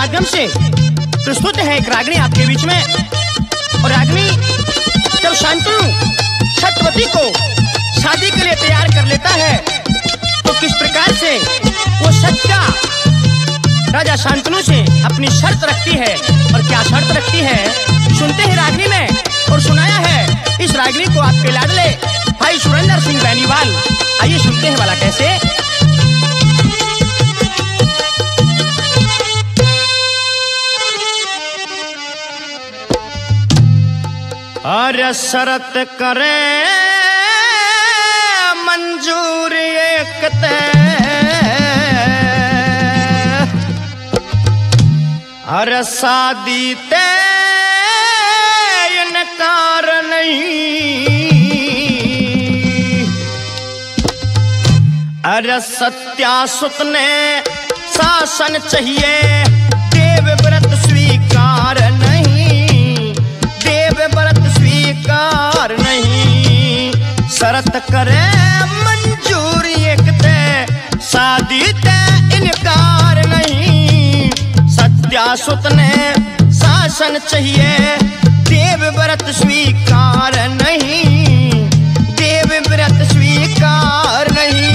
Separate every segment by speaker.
Speaker 1: माध्यम से प्रस्तुत है एक रागनी आपके बीच में। और रागनी जब शांतनु सत्यवती को शादी के लिए तैयार कर लेता है तो किस प्रकार से वो सत्या राजा शांतनु से अपनी शर्त रखती है और क्या शर्त रखती है सुनते हैं रागनी में। और सुनाया है इस रागनी को आपके लाडले भाई सुरेंद्र सिंह बेनीवाल। आइए सुनते हैं वाला कैसे। अरे शरत करे मंजूर एक अरे शादी ते इनकार नहीं। अरे सत्यासुत ने शासन चाहिए देव व्रत स्वीकार नहीं, देव व्रत स्वीकार नहीं। शरत करे मंजूर एक शादी ते इनकार नहीं। सत्यासुत ने शासन चाहिए देव व्रत स्वीकार नहीं, देव व्रत स्वीकार नहीं।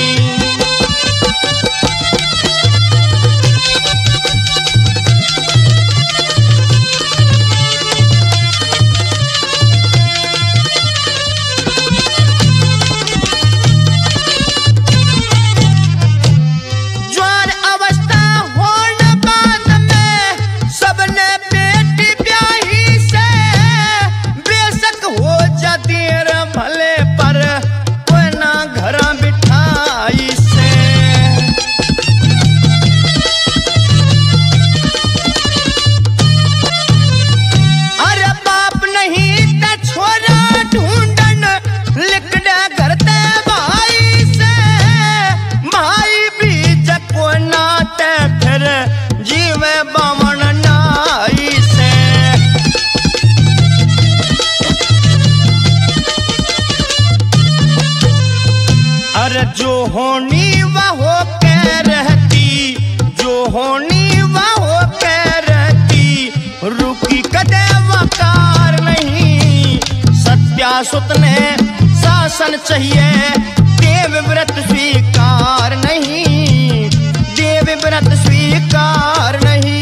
Speaker 1: जो होनी वह कह रहती, जो होनी वह कह रहती, रुकी कदे वकार नहीं। सत्यासुत ने शासन चाहिए देव व्रत स्वीकार नहीं, देव व्रत स्वीकार नहीं।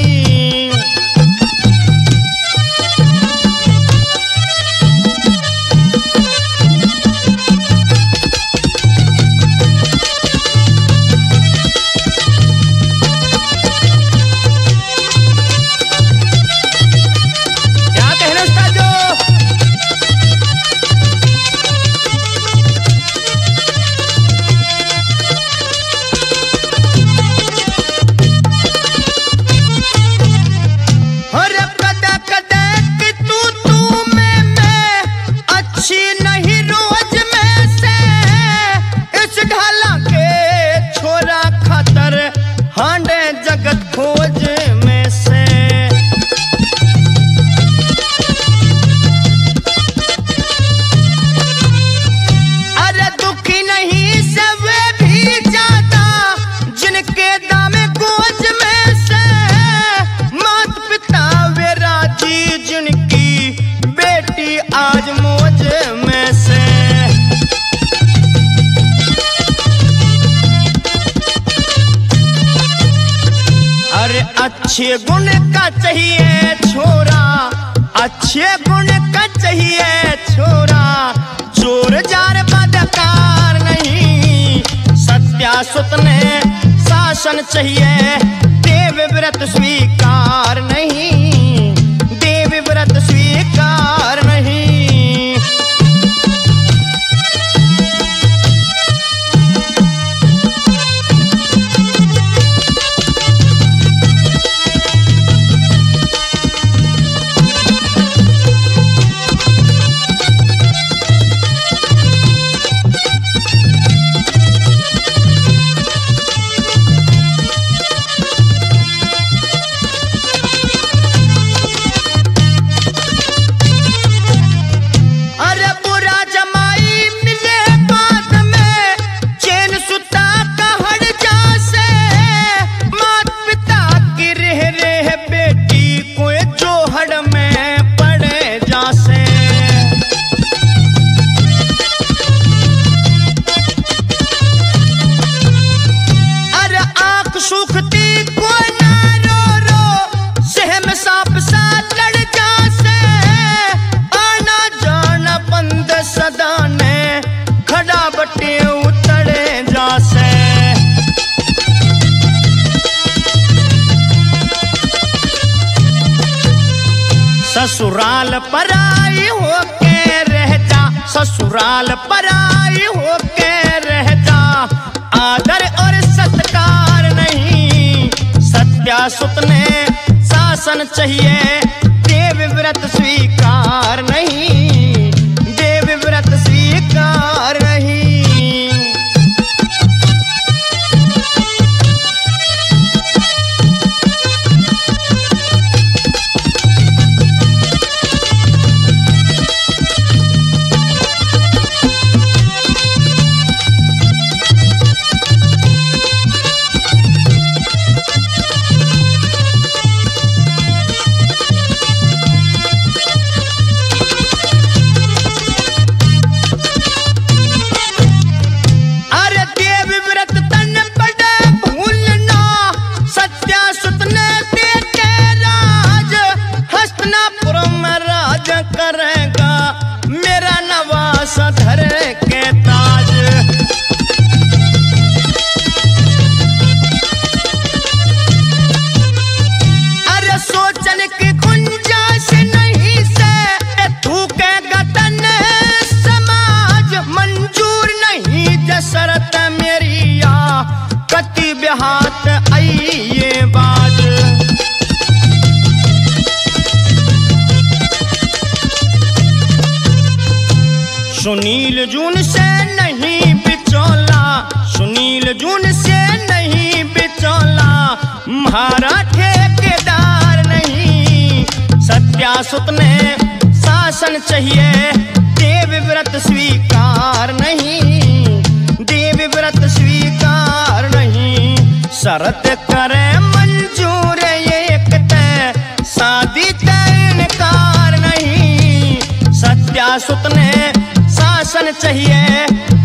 Speaker 1: अच्छे गुण का चाहिए छोरा, अच्छे गुण का चाहिए छोरा, चोर जार बदकार नहीं। सत्यासुत ने शासन चाहिए देव व्रत स्वीकार नहीं, देव व्रत स्वीकार नहीं। ससुराल पराई होके रह जा, ससुराल पराई होके रह जा, आदर और सत्कार नहीं, सत्यासुत ने शासन चाहिए, देव व्रत स्वीकार नहीं, देव व्रत स्वीकार नहीं। करेगा मेरा नवास धर के ताज। अरे सोचने की गुंजाइश नहीं से तू के गतन समाज मंजूर नहीं जसरत मेरी या कति ब्याहत आइए बाज। सुनील जून से नहीं बिचौला, सुनील जून से नहीं बिचौला, म्हारा ठेकेदार नहीं, सत्यासुत ने शासन चाहिए, देव व्रत स्वीकार नहीं, देव व्रत स्वीकार नहीं। शरत करे मंजूर एक तय, शादी तय इनकार नहीं, सत्यासुत ने शासन चाहिए,